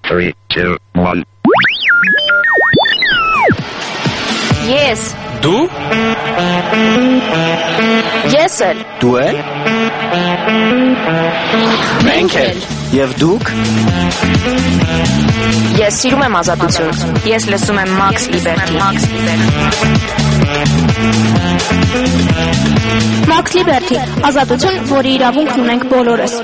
3, 2, 1. Yes. Դու? Ես էլ։ Դու էլ? Մենք էլ։ Եվ դուք? Ես սիրում եմ ազատություն։ Ես լսում եմ Max Liberty։ Max Liberty, ազատություն, որի իրավունքն ունենք բոլորս։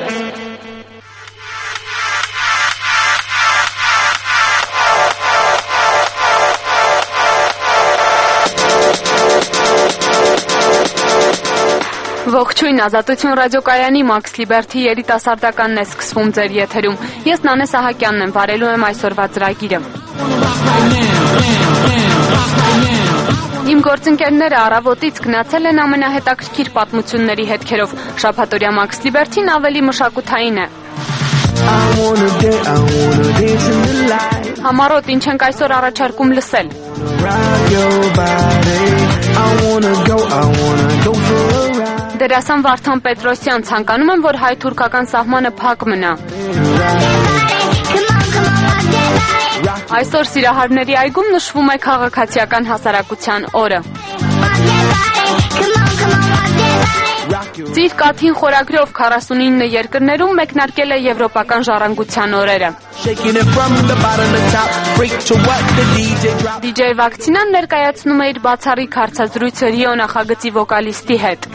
Ողջույն, Ազատություն ռադիոկայանի Max Liberty երիտասարդականն է սկսվում ձեր եթերում։ Ես Նանե Սահակյանն եմ, վարելու եմ այսօրվա ծրագիրը։ Իմ գործընկերները առավոտից գնացել են ամենահետաքրքիր պատմությունների հետքերով։ Շաբաթօրյա Max Liberty-ն ավելի մշակութային է։ Համառոտ, ինչ ենք այսօր առաջարկում լսել։ Դերասան Վարդան Պետրոսյան, ցանկանում եմ, որ հայ-թուրքական սահմանը փակ մնա։ Այսօր Սիրահարների այգում նշվում է քաղաքացիական հասարակության օրը։ Ծիր կաթին խորագրով 49 երկրներում մեկնարկել է եվրոպական ժառանգության օրերը։ DJ Վակցինան ներկայացնում է իր բացառիկ հարցազրույցը Ռիո նախագծի վոկալիստի հետ։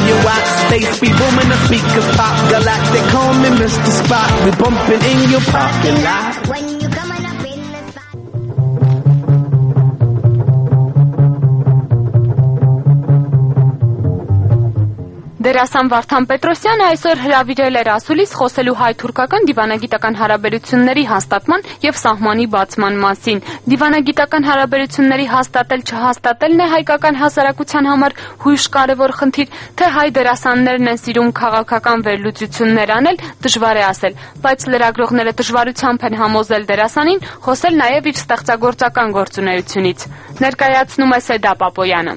Դերասան Վարդան Պետրոսյանը այսօր հրավիրել էր ասուլիս խոսելու հայ-թուրքական դիվանագիտական հարաբերությունների հաստատման եւ սահմանի բացման մասին։ Դիվանագիտական հարաբերությունների հաստատել-չհաստատելն է հայկական հասարակության համար հույժ կարևոր խնդիր, թե հայ դերասաններն են սիրում քաղաքական վերլուծություններ անել, դժվար է ասել, բայց լրագրողները դժվարությամբ են համոզել դերասանին խոսել նաեւ իր ստեղծագործական գործունեությունից։ Ներկայացնում է Սեդա Պապոյանը։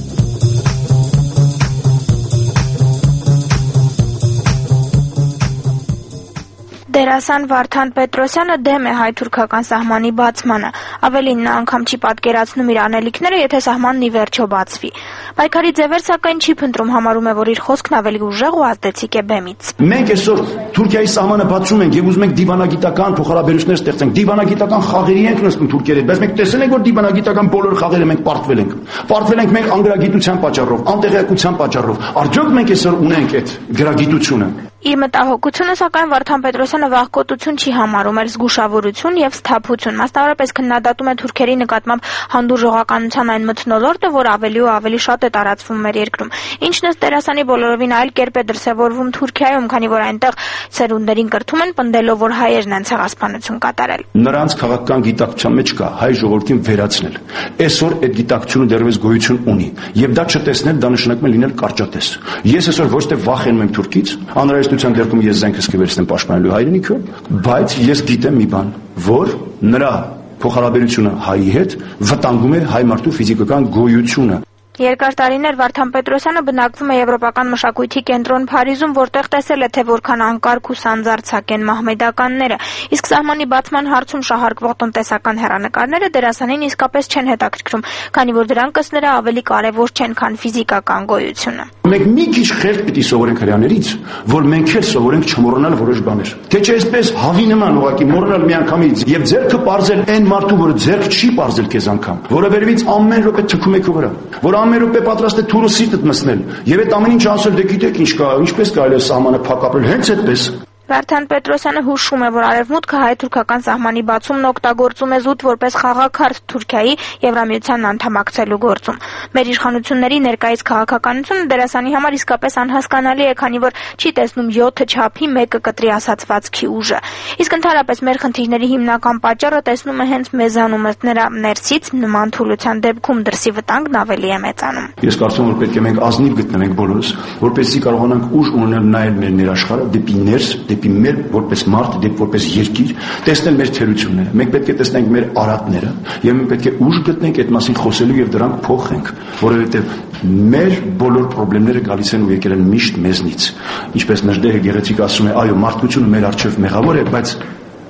Դերասան Վարդան Պետրոսյանը դեմ է հայ-թուրքական սահմանի բացմանը, ավելին նա անգամ չի պատկերացնում իր անելիքները, եթե սահմանն ի վերջո բացվի։ Պայքարի ձևեր սակայն չի փնտրում, համարում է, որ իր խոսքն ավելի ուժեղ ու ազդեցիկ է բեմից։ Մենք այսօր Թուրքիայի սահմանը բացում ենք եւ ուզում ենք դիվանագիտական փոխհարաբերություններ ստեղծենք, դիվանագիտական խաղերի ենք նստում Թուրքիայի հետ, բայց մենք տեսել ենք, որ դիվանագիտական բոլոր խաղերը մենք պարտվել ենք։ Պարտվել ենք մենք անգրագիտության պատճառով, անտեղյակության պատճառով։ Արդյոք մենք այսօր ունենք այդ գրագիտությունը։ Իր մտահոգությունը սակայն Վարդան Պետրոսյանը վախկոտություն չի համարում, այլ զգուշավորություն եւ սթափություն։ Մասնավորապես քննադատում է թուրքերի նկատմամբ հանդուրժողականության այն մթնոլորտը, որ ավելի ու ավելի շատ է տարածվում մեր երկրում։ Ինչն ըստ դերասանի բոլորովին այլ կերպ է դրսևորվում Թուրքիայում, քանի որ այնտեղ սերունդերին կրթում են, պնդելով, որ հայերն են ցեղասպանություն կատարել։ Նրանց քաղաքական գիտակցության մեջ կա հայ ժողովրդին վերացնել։ Այսօր այդ գիտակցությունը դեռևս գոյություն ունի, եւ դա չտեսնել, դա նշանակում է լինել կարճատես։ Ես այսօր ոչ թե վախենում եմ Թուրքից, անհրաժեշտության դեպքում ես զենքս կվերցնեմ պաշտպանելու հայրենիքը, բայց ես գիտեմ մի բան, որ նրա փոխհարաբերությունը հայի հետ վտանգում է հայ մարդու ֆիզիկական գոյությունը։ Երկար տարիներ Վարդան Պետրոսյանը բնակվում է Եվրոպական մշակույթի կենտրոն Փարիզում, որտեղ տեսել է, թե որքան անկարգ ու սանձարձակ են մահմեդականները։ Իսկ սահմանի բացման հարցում շահարկվող տնտեսական հեռանկարները դերասանին իսկապես չեն հետաքրքրում, քանի որ դրանք ըստ նրա ավելի կարևոր չեն, քան ֆիզիկական գոյությունը։ Մենք մի քիչ խելք պիտի սովորենք հрьяաներից, որ մենք էլ սովորենք չմոռանալ որոշ բաներ։ Թե չէ այսպես հավի նման ուղղակի մոռանալ միանգամից եւ ձեռքը պարզել այն մարդու, որը ձեռք չի պարզել քեզ անգամ, որը վերևից ամեն րոպե թքում է քո վրա, որ ամեն րոպե պատրաստ է թուրը սիրտդ մտցնել եւ այդ ամեն ինչ ասել, դե գիտեք ինչ կա, ինչպես կարելի է սահմանը փակ ապրել, հենց այդպես։ Վարդան Պետրոսյանը հուշում է, որ արևմուտքը հայ-թուրքական սահմանի բացումն օգտագործում է զուտ որպես խաղաքարտ Թուրքիայի Եվրամիության անդամակցելու գործում։ Մեր իշխանությունների ներկայիս քաղաքականությունը դերասանի համար իսկապես անհասկանալի է, քանի որ չի տեսնում 7 չափի 1 կտրի ասացվածքի ուժը։ Իսկ ընդհանրապես մեր խնդիրների հիմնական պատճառը տեսնում է հենց մեզանում, ըստ նրա ներսից նման թուլության դեպքում դրսի վտանգն ավելի է մեծանում։ Ես կարծում եմ, որ պետք է մենք ազնիվ գտնենք բոլորս, որպեսզի կարողանանք ուժ ունենալ նայել մեր ներաշխարհը դեպի ներս, դեպի մեր որպես մարդ, դեպի որպես երկիր, տեսնել մեր թերությունները։ Մենք պետք է տեսնենք մեր արատները եւ մենք պետք է ուժ գտնենք այդ մասին խոսելու եւ դրանք փոխենք, որովհետեւ մեր բոլոր խնդիրները գալիս են ու եկել են միշտ մեզնից։ Ինչպես Նժդեհը գեղեցիկ ասում է, այո, մարդկությունը մեր առջև մեղավոր է, բայց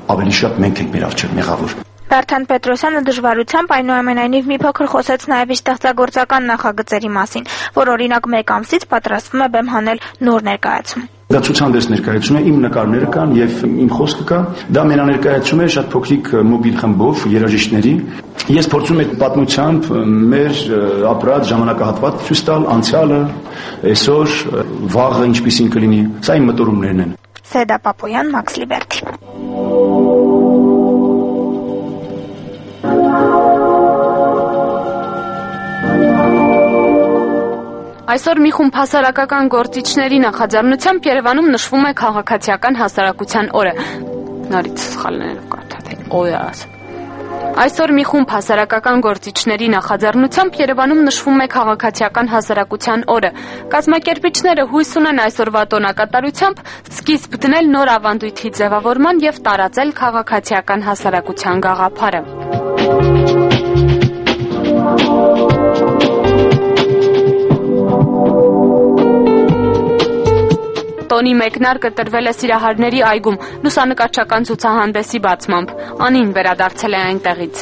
ավելի շատ մենք ենք մեր առջև մեղավոր։ Վարդան Պետրոսյանը դժվարությամբ այնուամենայնիվ մի փոքր խոսեց նաև իր ստեղծագործական նախագծերի մասին, որ օրինակ 1 ամսից պատրաստվում է բեմ հանել նոր ներկայացում։ Դա ցուցահանդես ներկայացում է, իմ նկարները կան եւ իմ խոսքը կա։ Դա մենաներկայացում է շատ փոքրիկ մոբիլ խմբով երաժիշտների։ Ես փորձում եմ պատմությամբ մեր ապրած ժամանակահատվածը ցույց տալ, անցյալը, այսօր, վաղը ինչպիսին կլինի։ Սա իմ մտորումներն են։ Սեդա Պապոյան, Մաքս Լիբերթի։ Այսօր մի խումբ հասարակական գործիչների նախաձեռնությամբ Երևանում նշվում է քաղաքացիական հասարակության օրը։ Նորից սխալներ կարդալ։ Այսօր մի խումբ հասարակական գործիչների նախաձեռնությամբ Երևանում նշվում է քաղաքացիական հասարակության օրը։ Կազմակերպիչները հույս ունեն այսօրվա տոնակատարությամբ սկիզբ դնել նոր ավանդույթի ձևավորման եւ տարածել քաղաքացիական հասարակության գաղափարը։ Տոնի մեկնարկը տրվել է Սիրահարների այգում լուսանկարչական ցուցահանդեսի բացմամբ։ Անին վերադարձել է այնտեղից։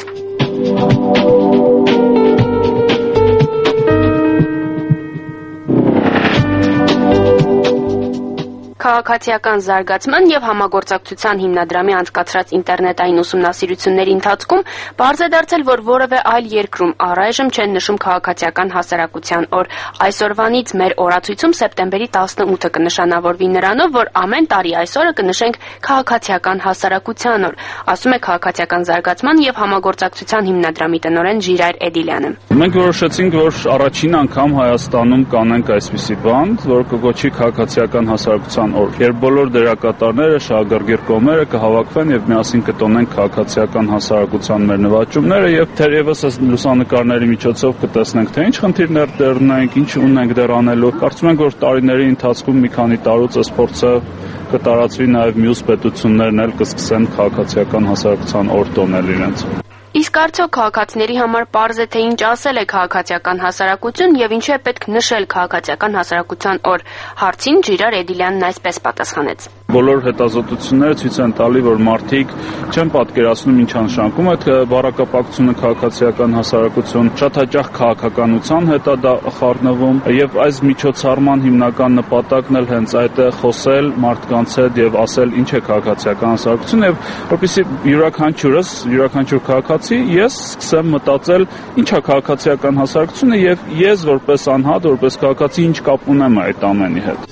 Քաղաքացիական զարգացման եւ համագործակցության հիմնադրամի անցկացրած ինտերնետային ուսումնասիրությունների ընթացքում բարձ է դարձել, որ որևէ այլ երկրում առայժմ չեն նշում քաղաքացիական հասարակության օր։ Այսօրվանից մեր օրացույցում սեպտեմբերի 18-ը կնշանավորվի նրանով, որ ամեն տարի այս օրը կնշենք քաղաքացիական հասարակության օր, ասում է քաղաքացիական զարգացման եւ համագործակցության հիմնադրամի տնօրեն Ժիրայր Էդիլյանը։ Մենք որոշեցինք, որ առաջին անգամ Հայաստանում կանենք այսպիսի բան, որ կոչի քաղաքացիական հասարակության օր, երբ բոլոր դերակատարները, շահագրգիռ կողմերը կհավաքվեն եւ միասին կտոնեն քաղաքացիական հասարակության մեր նվաճումները եւ թերևս այս լուսանկարների միջոցով կտեսնենք, թե ինչ խնդիրներ դեռ ունենք, ինչ ունենք դեռ անելու։ Կարծում ենք, որ տարիների ընթացքում մի քանի տարուց այս փորձը կտարածվի նաեւ մյուս պետություններն էլ կսկսեն քաղաքացիական հասարակության օր տոնել իրենց։ Իսկ արդյոք քաղաքացիների համար պարզ է, թե ինչ ասել է քաղաքացիական հասարակություն եւ ինչու է պետք նշել քաղաքացիական հասարակության օր։ Հարցին Ժիրայր Էդիլյանն այսպես պատասխանեց. Բոլոր հետազոտությունները ցույց են տալի, որ մարդիկ չեն պատկերացնում ինչ նշանակում է բառակապակցությունը քաղաքացիական հասարակություն, շատ հաճախ քաղաքականության հետ է դա խառնվում եւ այս միջոցառման հիմնական նպատակն էլ հենց այդ է խոսել մարդկանց հետ եւ ասել ինչ է քաղաքացիական հասարակություն եւ որպեսզի յուրաքանչյուր քաղաքացի ես սկսեմ մտածել ինչ է քաղաքացիական հասարակությունը եւ ես որպես անհատ, որպես քաղաքացի ինչ կապ ունեմ այդ ամենի հետ։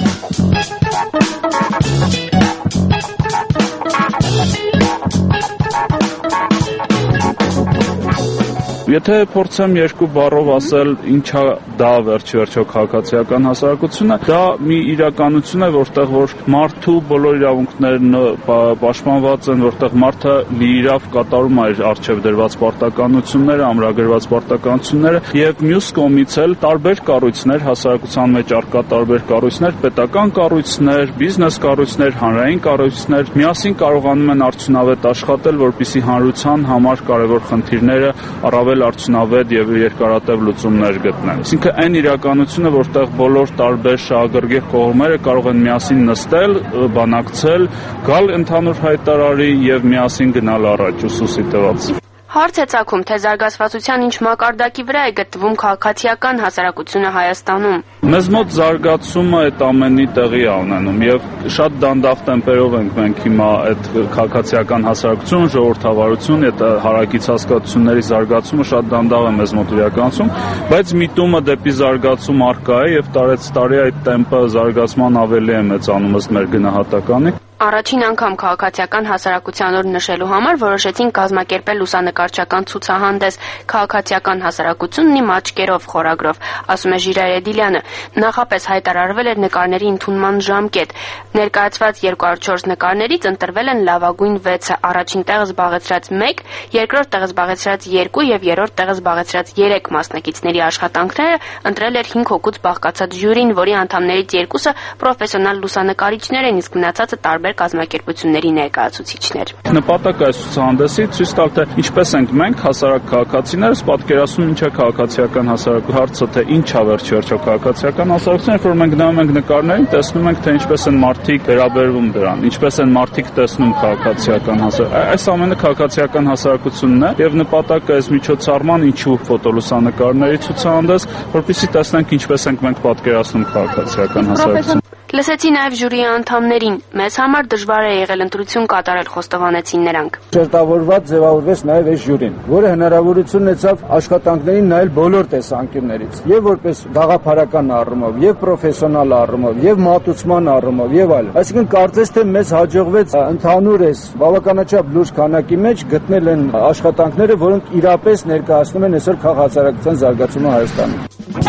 Եթե փորձեմ երկու բառով ասել ինչա դա վերջիվերջո քաղաքացիական հասարակությունը, դա մի իրականություն է, որտեղ որ մարդու բոլոր իրավունքներն պաշտպանված են, որտեղ մարդը լիիրավ կատարում է իր առջև դրված պարտականությունները, ամրագրված պարտականությունները եւ մյուս կողմից էլ տարբեր կառույցներ, հասարակության մեջ առկա տարբեր կառույցներ, պետական կառույցներ, բիզնես կառույցներ, հանրային կառույցներ միասին կարողանում են արդյունավետ աշխատել, որպեսզի հանրության համար կարևոր խնդիրները առավել արդյունավետ եւ երկարատև լուծումներ գտնեն։ Այսինքն այն իրականությունը, որտեղ բոլոր տարբեր շահագրգիռ կողմերը կարող են միասին նստել, բանակցել, գալ ընդհանուր հայտարարի եւ միասին գնալ առաջ ուսուսի տված։ Հարց է ծագում, թե զարգացվածության ինչ մակարդակի վրա է գտնվում քաղաքացիական հասարակությունը Հայաստանում։ Մեզ մոտ զարգացումը այդ ամենի տեղի է ունենում եւ շատ դանդաղ տեմպերով ենք մենք հիմա այդ քաղաքացիական հասարակություն, ժողովրդավարություն, այդ հարակից հասկացությունների զարգացումը շատ դանդաղ է մեզ մոտ իրականացում, բայց միտումը դեպի զարգացում առկա է եւ տարեց տարի այդ տեմպը զարգացման ավելի է մեծանում ըստ մեր գնահատականի։ Առաջին անգամ քաղաքացիական հասարակության օր նշելու համար որոշեցին կազմակերպել լուսանկարչական ցուցահանդես «Քաղաքացիական հասարակությունն իմ աչքերով» խորագրով, ասում է Ժիրայր Էդիլյանը։ Նախապես հայտարարվել էր նկարների ընդունման ժամկետ։ Ներկայացված 204 նկարներից ընտրվել են լավագույն 6-ը, առաջին տեղը զբաղեցրած 1, երկրորդ տեղը զբաղեցրած 2 եւ երրորդ տեղը զբաղեցրած 3 մասնակիցների աշխատանքները ընտրել էր 5 հոգուց բաղկացած ժյուրին, որի անդամներից 2-ը պրոֆեսիոնալ լուսանկարիչներ են, իսկ մնացածը տարբեր տարբեր կազմակերպությունների ներկայացուցիչներ։ Նպատակը այս ցուցահանդեսի ցույց տալ, թե ինչպես ենք մենք հասարակ քաղաքացիներս պատկերացնում ինչ է քաղաքացիական հասարակություն, հարցը թե ինչ է վերջ-վերջո քաղաքացիական հասարակություն, երբ որ մենք գնում ենք նկարներին, տեսնում ենք թե ինչպես են մարդիկ վերաբերվում դրան, ինչպես են մարդիկ տեսնում քաղաքացիական հասարակություն։ Այս ամենը քաղաքացիական հասարակությունն է եւ նպատակը այս միջոցառման ինչու ֆոտոլուսանկարների ցուցահանդես, որպեսզի տեսնենք ինչպես ենք մենք պատկերացնում քաղաքացիական հասարակություն։ Լսեցի նաև ժյուրի անդամներին։ Մեզ համար դժվար է եղել ընտրություն կատարել, խոստովանեցին նրանք։ Շերտավորված ձևավորվեց նաև այս ժյուրին, որը հնարավորություն ունեցավ աշխատանքներին նայել բոլոր տեսանկյուններից, եւ որպես գաղափարական առումով, եւ պրոֆեսիոնալ առումով, եւ մատուցման առումով, եւ այլն։ Այսինքն կարծես թե մեզ հաջողվեց ընդհանուր այս բավականաչափ լուրջ քանակի մեջ գտնել են աշխատանքները, որոնք իրապես ներկայացնում են այսօր քաղաքացիական զարգացումը Հայաստանում։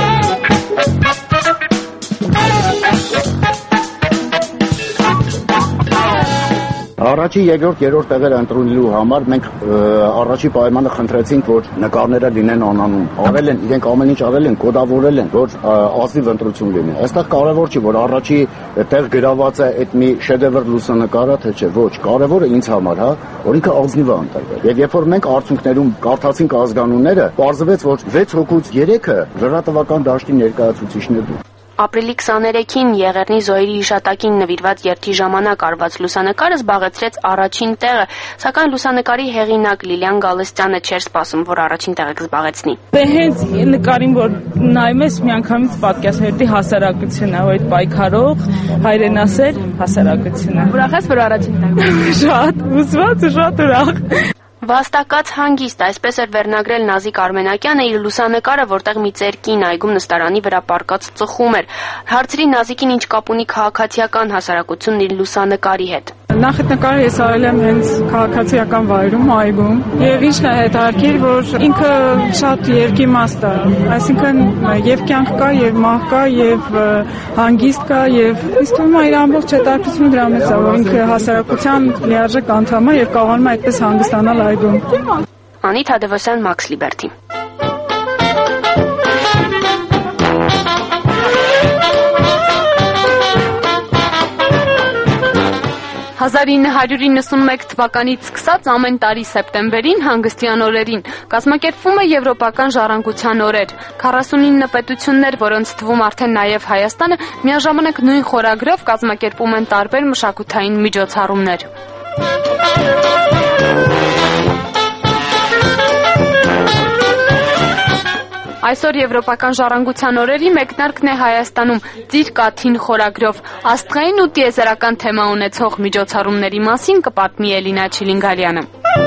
Առաջի, երկրորդ, երրորդ տեղերը ընտրելու համար մենք առաջի պայմանը խնդրեցինք, որ նկարները լինեն անանուն։ Արել են, իրենք ամեն ինչ արել են, կոդավորել են, որ ազնիվ ընտրություն լինի։ Այստեղ կարևոր չի, որ առաջի տեղ գրաված է այդ մի շեդևր լուսանկարը, թե չէ, ոչ, կարևորը ինձ համար, որ ինքը ազնիվ է ընտրվել։ Եվ երբ որ մենք արդյունքներում կարդացինք ազգանունները, պարզվեց, որ 6 հոգուց 3-ը լրատվական դաշտի ներկայացուցիչներն են։ Ապրիլի 23-ին Եղեռնի զոհերի հիշատակին նվիրված երթի ժամանակ արված լուսանկարը զբաղեցրեց առաջին տեղը, սակայն լուսանկարի հեղինակ Լիլիան Գալստյանը չէր սպասում, որ առաջին տեղը կզբաղեցնի։ Դե հենց նկարին, որ նայում ես, միանգամից պատկերացրի հասարակությունը, այդ պայքարող հայրենասեր հասարակությունը։ Ուրախ ես, որ առաջին տեղը։ Շատ, հուզված ու շատ ուրախ։ Վաստակած հանգիստ, այսպես էր վերնագրել Նազիկ Արմենակյանը իր լուսանկարը, որտեղ մի ծեր կին այգում նստարանի վրա պառկած ծխում էր։ Հարցրի Նազիկին ինչ կապ ունի քաղաքացիական հասարակությունն իր լուսանկարի հետ։ Նախ այդ նկարը ես արել եմ հենց քաղաքացիական վայրում, այգում, եւ ինչն է հետաքրքիր, որ ինքը շատ երկիմաստ է, այսինքն եւ կյանք կա, եւ մահ կա, եւ հանգիստ կա, եւ ինձ թվում է իր ամբողջ հետաքրքրությունը դրա մեջ է, որ ինքը հասարակության լիարժեք անդամ է եւ կարողանում է այդպես հանգստանալ այգում։ Անի Թադևոսյան, Մաքս Լիբերթի։ 1991 թվականից սկսած ամեն տարի սեպտեմբերին հանգստյան օրերին կազմակերպվում է Եվրոպական ժառանգության օրեր։ 49 պետություններ, որոնց թվում արդեն նաև Հայաստանը, միաժամանակ նույն խորագրով կազմակերպում են տարբեր մշակութային միջոցառումներ։ Այսօր Եվրոպական ժառանգության օրերի մեկնարկն է Հայաստանում «Ծիր կաթին» խորագրով։ Աստղային ու տիեզերական թեմա ունեցող միջոցառումների մասին կպատմի Էլինա Չիլինգալյանը։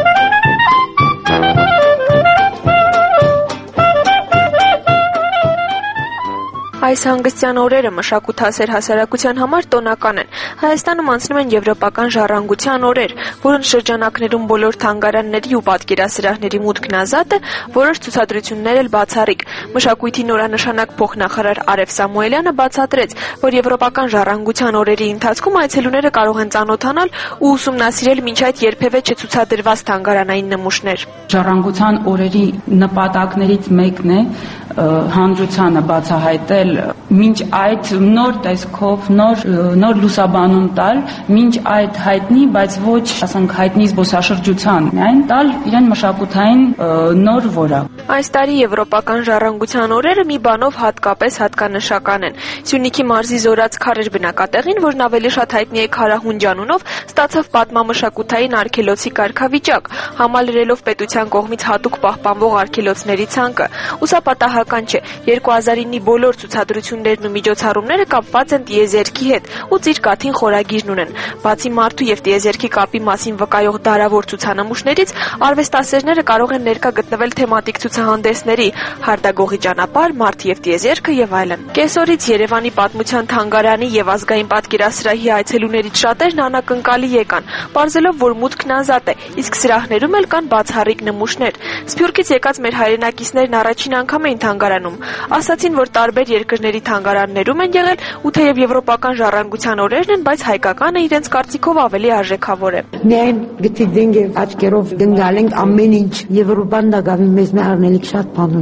Այս հանգստյան օրերը մշակութասեր հասարակության համար տոնական են։ Հայաստանում անցնում են Եվրոպական ժառանգության օրեր, որոնց շրջանակներում բոլոր թանգարանների ու պատկերասրահների մուտքն ազատ է, որոշ ցուցադրություններ էլ բացառիկ։ Մշակույթի նորանշանակ փոխնախարար Արև Սամուելյանը բացատրեց, որ Եվրոպական ժառանգության օրերի ընթացքում այցելուները կարող են ծանոթանալ ու ուսումնասիրել մինչ այդ երբևէ չցուցադրված թանգարանային նմուշներ։ Ժառանգության օրերի նպատակներից մեկն է հանրությանը բացահայտել մինչ այդ նոր տեսքով, նոր լուսաբանում տալ, մինչ այդ հայտնի, բայց ոչ, ասենք, հայտնի զբոսաշրջության, միայն տալ իրեն մշակութային նոր որակ։ Այս տարի Եվրոպական ժառանգության օրերը մի բանով հատկապես հատկանշական են։ Սյունիքի մարզի Զորաց Քարեր բնակատեղին, որն ավելի շատ հայտնի է Քարահունջ անունով, ստացավ պատմամշակութային արգելոցի կարգավիճակ, համալրելով պետության կողմից հատուկ պահպանվող արգելոցների ցանկը։ Ու սա պատահական չէ։ 2009-ի բոլոր ցուցադրություններն ու միջոցառումները կապված են տիեզերքի հետ ու Ծիր կաթին խորագիրն ունեն։ Բացի մարդու եւ տիեզերքի կապի մասին վկայող դարավոր ցուցանմուշներից, արվեստասերները կարող են ներկա գտնվել թեմատիկ ցուցահանդեսների՝ Հարդագողի ճանապարհ, Մարդ եւ տիեզերքը եւ այլն։ Կեսօրից Երևանի պատմության թանգարանի եւ ազգային պատկերասրահի այցելուներից շատերն անակնկալի եկան, պարզելով, որ մուտքն ազատ է, իսկ սրահներում էլ կան բացառիկ նմուշներ։ Սփյուռքից եկած մեր հայրենակիցներն առաջին անգամ էին թանգարանում, ասացին, որ տարբեր երկրների թանգարաններում են եղել ու թեև Եվրոպական ժառանգության օրերն են, բայց հայկականը իրենց կարծիքով ավելի արժեքավոր է։ Միայն գտիդենք եւ աչքերով գնալ ենք ամեն ինչ Եվրոպան դա գավի մեզ մի առնելիք շատ բան ունի։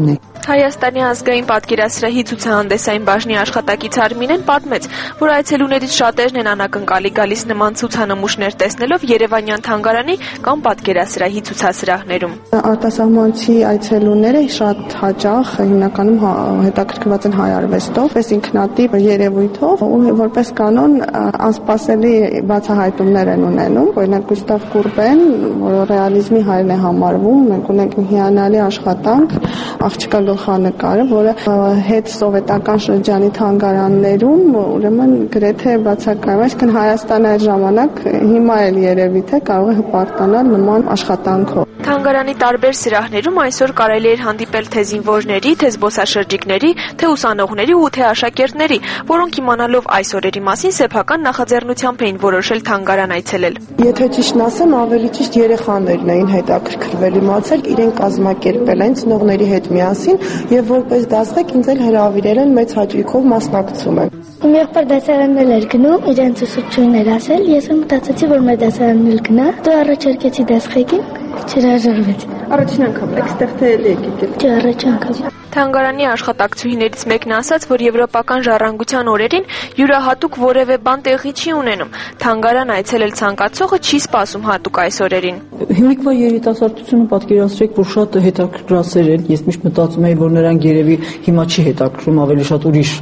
Հայաստանի ազգային պատկերասրահի ցուցահանդեսային բաժնի աշխատակից Արմինեն պատմեց, որ այցելուներից շատերն են անակնկալի գալիս նման ցուցանմուշներ տեսնելով Երևանյան թանգարանի կամ պատկերասրահի ցուցասրահներում։ Արտասահմանցի այցելուները շատ հաճախ հիմնականում հետաքրքրված են հայ արվեստով, պես ինքնատիպ երևույթով ու որպես կանոն անսպասելի բացահայտումներ են ունենում։ Օրինակ Գուստավ Կուրբեն, որը ռեալիզմի հայրն է համարվում, մենք ունենք հիանալի աշխատանք աղջկա գլխանկարը, որը հետ սովետական շրջանի թանգարաններում ուրեմն գրեթե բացակայում, այսինքն Հայաստանը այդ ժամանակ հիմա էլ երևի թե կարող է հպարտանալ նման աշխատանքով։ Թանգարանի տարբեր սրահներում այսօր կարելի էր հանդիպել թե զինվորների, թե զբոսաշրջիկների, թե ուսանողների ու թե աշակերտների, որոնք իմանալով այս օրերի մասին սեփական նախաձեռնությամբ էին որոշել թանգարան այցելել։ Եթե ճիշտն ասեմ, ավելի ճիշտ երեխաներն էին հետաքրքրվել, իմացել, իրենք կազմակերպել են ծնողների հետ միասին եւ որպես դասղեկ ինձ էլ հրավիրել են մեծ հաճույքով մասնակցում եմ։ Իմ եղբայր դասարանն էր գնում, իրենց ուսուցչուհին էր ասել, ես մտածեցի, որ մեր դասարանն էլ գնա, դու առաջարկեցի դասղեկին, չհրաժարվեց։ Առաջին անգամ եք ստեղծել եկեք։ Չէ, առաջին անգամ։ Թանգարանի աշխատակցուհիներից մեկն ասաց, որ եվրոպական ժառանգության օրերին յուրահատուկ որևէ բան տեղի չի ունենում։ Թանգարան այցելել ցանկացողը չի սպասում հատուկ այս օրերին։ Հիմիկվա երիտասարդությունը պատկերացրեք, որ շատ հետաքրքրասեր են։ Ես միշտ մտածում եի, որ նրանք երևի հիմա չի հետաքրքրում, ավելի շատ ուրիշ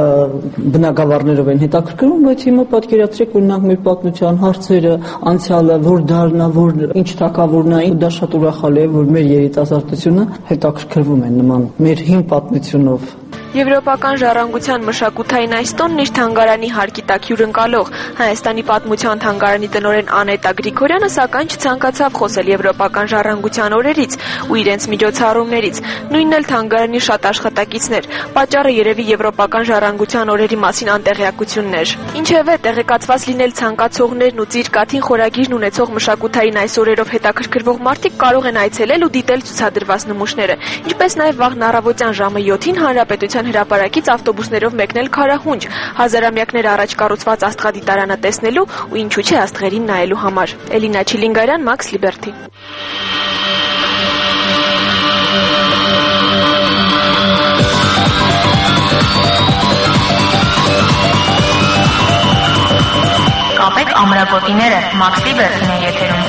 բնագավառներով են հետաքրքրում, բայց հիմա պատկերացրեք, որ նրանք մեր պատմության հարցերը, անցյալը, որ դառնա, որ ինչ թակավորնա, դա շատ ուրախալի է, որ մեր երիտասարդությունը հետաքրքրվում է նման մեր հին պատմությունով։ Եվրոպական ժառանգության մշակութային այս տոնն իր թանգարանի հարկի տակ հյուրընկալող Հայաստանի պատմության թանգարանի տնօրեն Անետա Գրիգորյանը սակայն չցանկացավ խոսել եվրոպական ժառանգության օրերից ու իրենց միջոցառումներից, նույնն էլ թանգարանի շատ աշխատակիցներ, պատճառը երևի եվրոպական ժառանգության օրերի մասին անտեղյակությունն էր։ Ինչևէ, տեղեկացված լինել ցանկացողներն ու Ծիրկաթին խորագիրն ունեցող մշակութային այս օրերով հետաքրքրվող մարդիկ կարող են այցելել ու դիտել ցուցադրված նմուշները, ինչպես նաև վաղն առավոտյան ժամը 7-ին Հանրապետության հրապարակից ավտոբուսներով մեկնել Քարախունջ, հազարամյակներ առաջ կառուցված աստղադիտարանը տեսնելու ու ինչու՞ չէ աստղերին նայելու համար։ Էլինա Չիլինգարյան, Մաքս Լիբերթի։ Կապեք ամրագոտիները, Մաքս Լիբերթին է եթերում։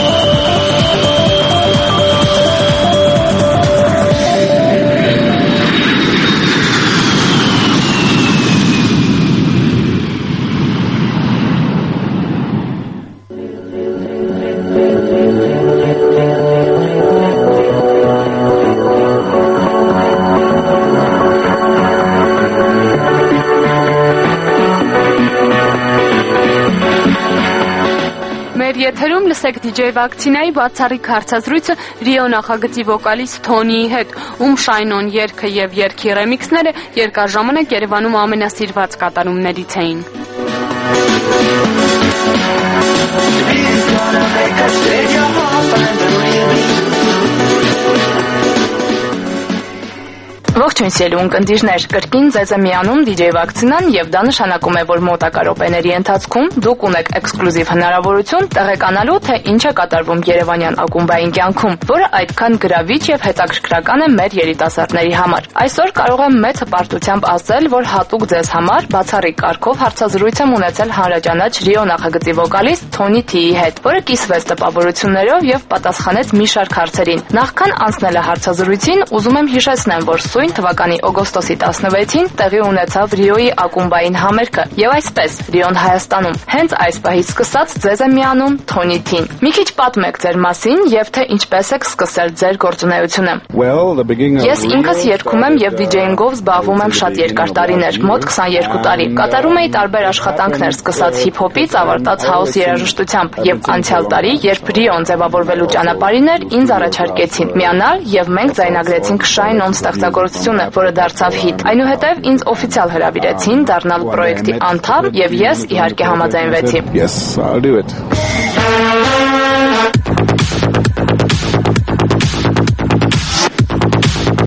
Եթերում լսեք DJ Վակցինայի բացառիկ հարցազրույցը Ռիո նախագծի վոկալիստ Թոնիի հետ, ում Շայնոն երգը եւ երգի ռեմիքսները երկար ժամանակ Երևանում ամենասիրված կատարումներից էին։ Ողջույն սիրելի ունկնդիրներ, կրկին ձեզ է միանում DJ Վակցինան եւ դա նշանակում է, որ մոտակա րոպեների ընթացքում դուք ունեք էքսկլյուզիվ հնարավորություն տեղեկանալու, թե ինչ է կատարվում Երևանյան ակումբային կյանքում, որը այդքան գրավիչ եւ հետաքրքրական է մեր երիտասարդների համար։ Այսօր կարող եմ մեծ հպարտությամբ ասել, որ հատուկ ձեզ համար բացառիկ կարգով հարցազրույց եմ ունեցել հանրաճանաչ Ռիո նախագծի վոկալիստ Թոնի Թիի հետ, որը կիսվեց տպավորություններով եւ պատասխանեց մի շարք հարցերին։ Նախքան անցնելը հարցազրույցին, ուզում եմ հիշեցնեմ, որ սույն թվականի օգոստոսի 16-ին տեղի ունեցավ Ռիոյի ակումբային համերգը եւ այսպես Ռիոն Հայաստանում։ Հենց այս պահից սկսած ձեզ է միանում Թոնի Թին։ Մի քիչ պատմեք ձեր մասին եւ թե ինչպես եք սկսել ձեր գործունեությունը։ Ես ինքս երգում եմ եւ դիջեյինգով զբաղվում եմ շատ երկար տարիներ, մոտ 22 տարի։ Կատարում էի տարբեր աշխատանքներ, սկսած հիփ-հոփից ավարտած հաուս երաժշտությամբ եւ անցյալ տարի, երբ Ռիոն ձևավորվելու ճանապարհին էր, ինձ առաջարկեցին միանալ եւ մենք ձայնագրեցինք Շայնոն ստեղծագործությունը, որը դարձավ հիթ։ Այնուհետև ինձ օֆիցիալ հրավիրեցին դառնալ պրոյեկտի անդամ եւ ես իհարկե համաձայնվեցի։ Yes, I'll do it.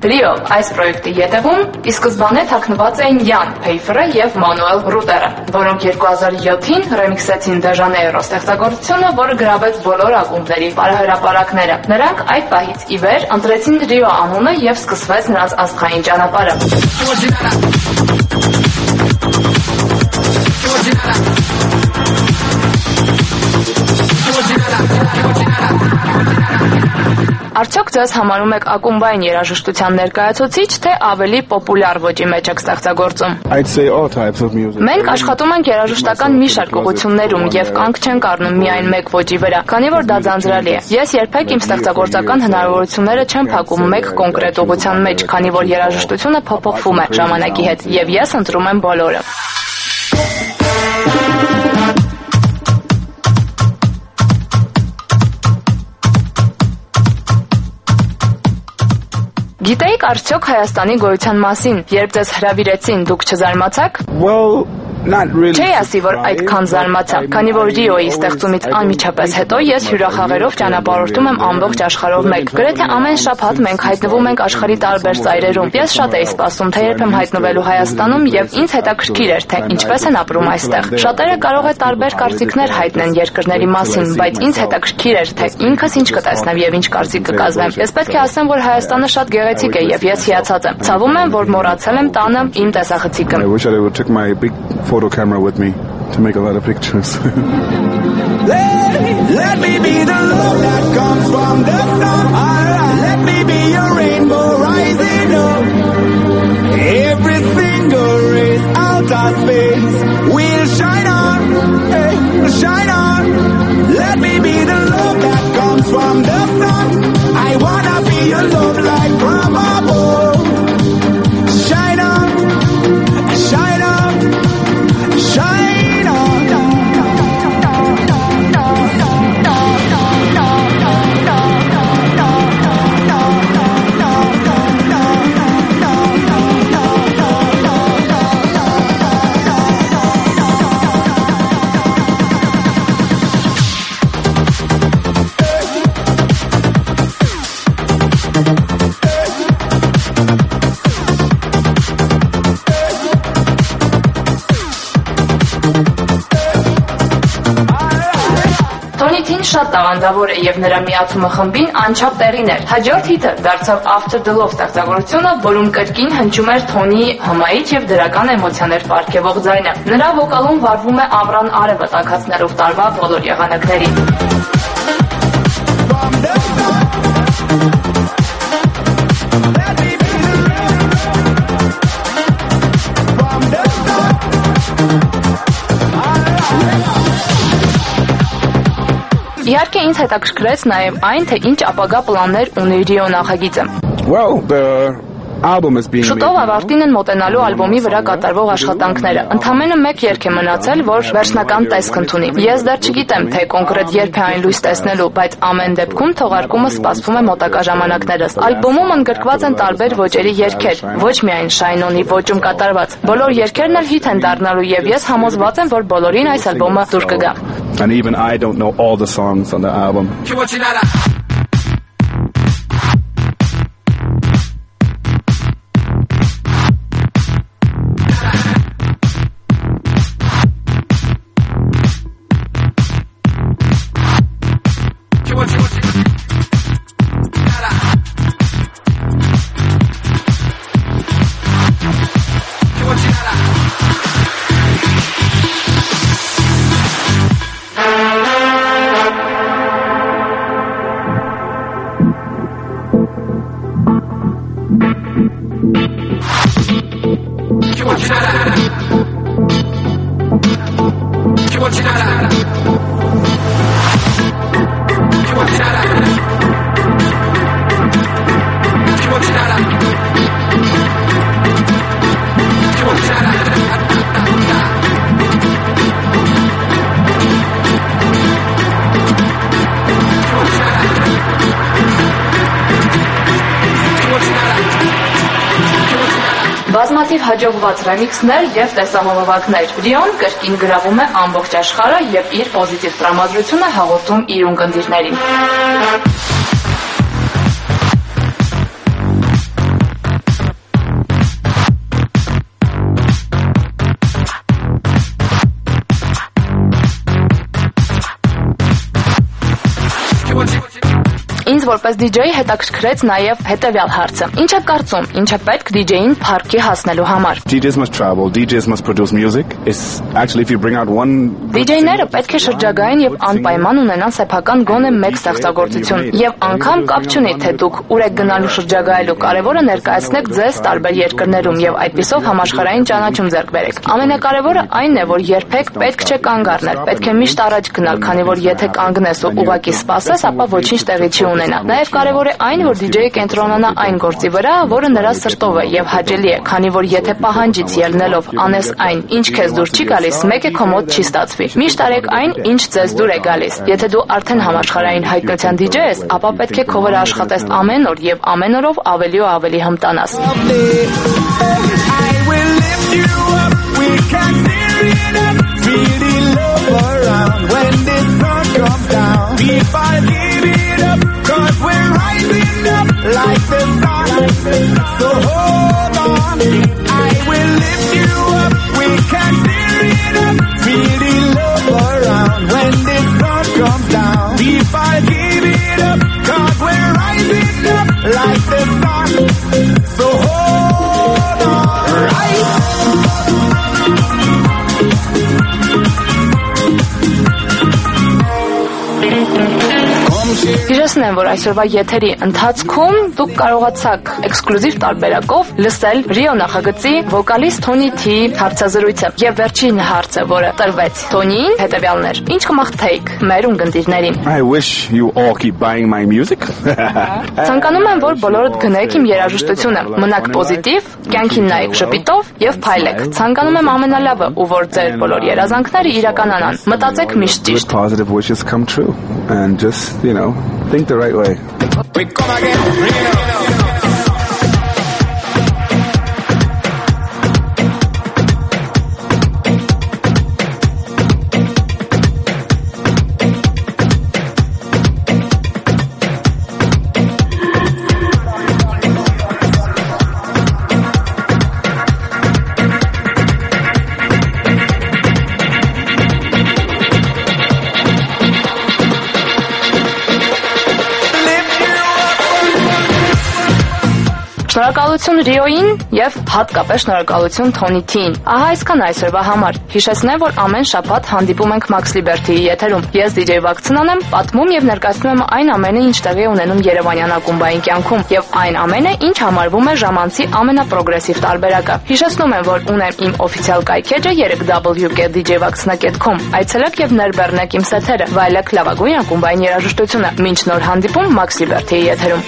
Ռիո այս պրոյեկտի ետևում ի սկզբանե թաքնված էին Յան Փեյֆերը եւ Մանուել Ռուտերը, որոնք 2007-ին ռեմիքսեցին Դեժանեյրո ստեղծագործությունը, որը գրավեց բոլոր ակումբների բարահրապարակները։ Նրանք այդ պահից ի վեր ընտրեցին Ռիո անունը եւ սկսվեց նրանց աստղային ճանապարհը։ Արդյոք ձեզ համարում եք ակումբային երաժշտության ներկայացուցիչ, թե ավելի պոպուլյար ոճի մեջ եք ստեղծագործում։ Մենք աշխատում ենք երաժշտական մի շարք ուղղություններում եւ կանգ չենք առնում միայն մեկ ոճի վրա, քանի որ դա ձանձրալի է։ Ես երբեք իմ ստեղծագործական հնարավորությունները չեմ փակում մեկ կոնկրետ ուղղության մեջ, քանի որ երաժշտությունը փոփոխվում է ժամանակի հետ եւ ես ընտրում եմ բոլորը։ Գիտեիք արդյոք Հայաստանի գոյության մասին, երբ ձեզ հրավիրեցին, դուք չզարմացաք։ Չէի ասի, որ այդքան զարմացա, քանի որ Ռիոյի ստեղծումից անմիջապես հետո ես հյուրախաղերով ճանապարհորդում եմ ամբողջ աշխարհով մեկ։ Գրեթե ամեն շաբաթ մենք հայտնվում ենք աշխարհի տարբեր ծայրերում։ Ես շատ էի սպասում, թե երբ եմ հայտնվելու Հայաստանում եւ ինձ հետաքրքիր էր, թե ինչպես են ապրում այստեղ։ Շատերը կարող է տարբեր կարծիքներ հայտնեն երկրների մասին, բայց ինձ հետաքրքիր էր, թե ինքս ինչ կտեսնեմ եւ ինչ կարծիք կկազմեմ։ Ես պետք է ասեմ, որ Հայաստանը շատ գեղեցիկ է եւ ես հիացած եմ։ Ցավում եմ, որ մոռացել եմ տանը իմ տեսախցիկը։ Photo camera with me to make a lot of pictures. Let me be the love that comes from the sun. Let me be your rainbow rising up. Every single race out of space will shine on, shine on. Let me be the love that comes from the sun. I wanna be your love light from above. Shine on, shine on. Shine on. Շատ տաղանդավոր է եւ նրա միացումը խմբին անչափ տեղին էր։ Հաջորդ հիթը դարձավ After the Love ստեղծագործությունը, որում կրկին հնչում էր Թոնի հմայիչ եւ դրական էմոցիաներ պարգևող ձայնը։ Նրա վոկալում վարվում է Ամռան արևը տաքացնելով տարվա բոլոր եղանակներին։ Իհարկե ինձ հետաքրքրեց նաև այն, թե ինչ ապագա պլաններ ունի Ռիո նախագիծը։ Շուտով ավարտին են մոտենալու ալբոմի վրա կատարվող աշխատանքները։ Ընդամենը մեկ երգ է մնացել, որ վերջնական տեսք ընդունի։ Ես դեռ չգիտեմ, թե կոնկրետ երբ է այն լույս տեսնելու, բայց ամեն դեպքում թողարկումը սպասվում է մոտակա ժամանակներս։ Ալբոմում ընդգրկված են տարբեր ոճերի երգեր, ոչ միայն Շայնոնի ոճում կատարված։ Բոլոր երգերն էլ հիթ են դառնալու եւ ես համոզված եմ, որ բոլորին այս ալբոմը դուր կգա։ And even I don't know all the songs on the album. Բազմաթիվ հաջողված ռեմիքսներ եւ տեսահոլովակներ։ Ռիոն կրկին գրավում է ամբողջ աշխարհը եւ իր պոզիտիվ տրամադրությունը հաղորդում իր ունկնդիրներին։ Ինձ որպես DJ հետաքրքրեց նաև հետևյալ հարցը. ինչ է կարծում, ինչ է պետք DJ-ին փառքի հասնելու համար։ DJs must travel, DJs must produce music. It's actually if you bring out one DJ-ները պետք է շրջագային եւ անպայման ունենան սեփական գոնե մեկ ստեղծագործություն եւ անգամ կապ չունի թե դուք ուր եք գնալու շրջագայելու, կարևորը ներկայացնեք ձեզ տարբեր երկրներում եւ այդպիսով համաշխարհային ճանաչում ձեռք բերեք։ Ամենակարևորը այն է, որ երբեք պետք չէ կանգ առնել, պետք է միշտ առաջ գնալ, քանի որ եթե կանգնես ու ուղակի սպասես, ապա ոչինչ տեղի չի ունենա։ Նաեւ կարևոր է այն, որ DJ-ը կենտրոնանա այն գործի վրա, որը նրա սրտով է եւ հաճելի է, քանի որ եթե պահանջից ելնելով անես այն, ինչ քեզ դուր չի գալիս, մեկ է քո մոտ չի ստացվի։ Միշտ արեք այն, ինչ ձեզ դուր է գալիս։ Եթե դու արդեն համաշխարհային հայտնության DJ ես, ապա պետք է քո վրա աշխատես ամեն օր եւ ամեն օրով ավելի ու ավելի հմտանաս։ Like the sun, so hold on, right? Հիշեցնեմ, որ այսօրվա եթերի ընթացքում դուք կարողացաք էքսկլյուզիվ տարբերակով լսել Rio նախագծի վոկալիստ Tony T հարցազրույցը եւ վերջին հարցը, որը տրվեց Tony-ին, հետեւյալն էր. ինչ կմաղթեիք մեր ունկնդիրներին։ I wish you all keep buying my music. Ցանկանում եմ, որ բոլորդ գնեք իմ երաժշտությունը, մնաք պոզիտիվ, կյանքին նայեք շփիտով եւ փայլեք։ Ցանկանում եմ ամենալավը ու որ ձեր բոլոր երազանքները իրականանան։ Մտածեք միշտ ճիշտ։ Positive wishes come true and just, think the right way. We come again, Շնորհակալություն Rio-ին եւ հատկապես շնորհակալություն Tony T-ին։ Ահա այսքան այսօրվա համար։ Հիշեցնեմ, որ ամեն շաբաթ հանդիպում ենք Max Liberty-ի եթերում։ Ես DJ Վակցնան եմ, պատմում եւ ներկայացնում եմ այն ամենը, ինչ տեղի է ունենում Երևանյան ակումբային կյանքում եւ այն ամենը, ինչ համարվում է ժամանցի ամենապրոգրեսիվ տարբերակը։ Հիշեցնում եմ, որ ունեմ իմ օֆիցիալ կայքեջը 3w.djvaxna.com։ Այցելեք եւ ներբեռնեք իմ սեթերը, վայելեք լավագույն ակումբային երաժշտությունը։ Մինչ նոր հանդիպում Max Liberty-ի եթերում։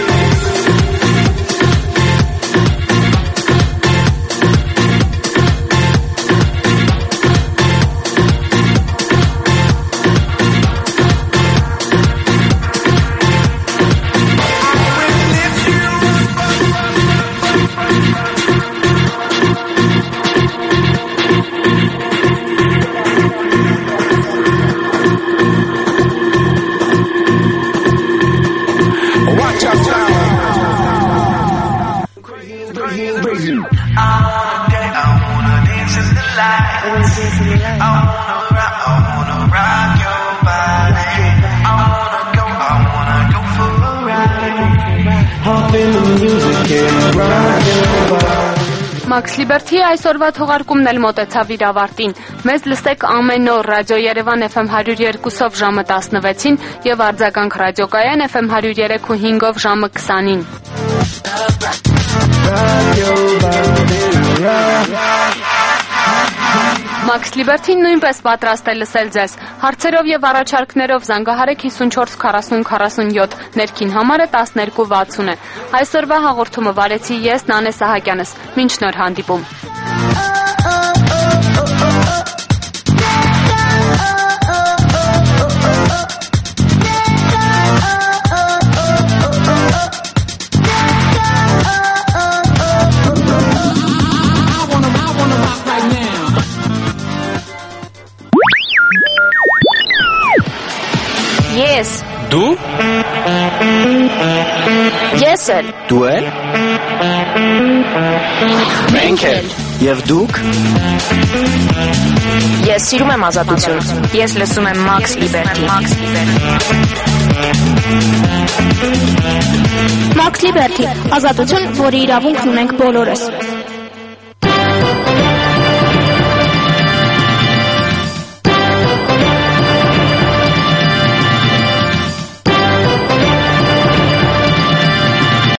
Max Liberty այսօրվա թողարկումն էլ մոտեցավ իր ավարտին։ Մեզ լսեք ամեն օր Ռադիո Երևան FM 102-ով ժամը 16-ին եւ արձագանք ռադիոկայան FM 103.5-ով ժամը 20-ին։ Max Liberty-ն նույնպես պատրաստ է լսել ձեզ։ Հարցերով եւ առաջարկներով զանգահարեք 54 40 47, ներքին համարը 1260 է։ Այսօրվա հաղորդումը վարեցի ես Նանե Սահակյանս։ Մինչ նոր հանդիպում։ Ես Դու Ես էլ Դու էլ Մենք էլ Եվ դուք Ես սիրում եմ ազատություն Ես լսում եմ Max Liberty Մաքս Լիբերթի, ազատություն, որի իրավունքն ունենք բոլորս։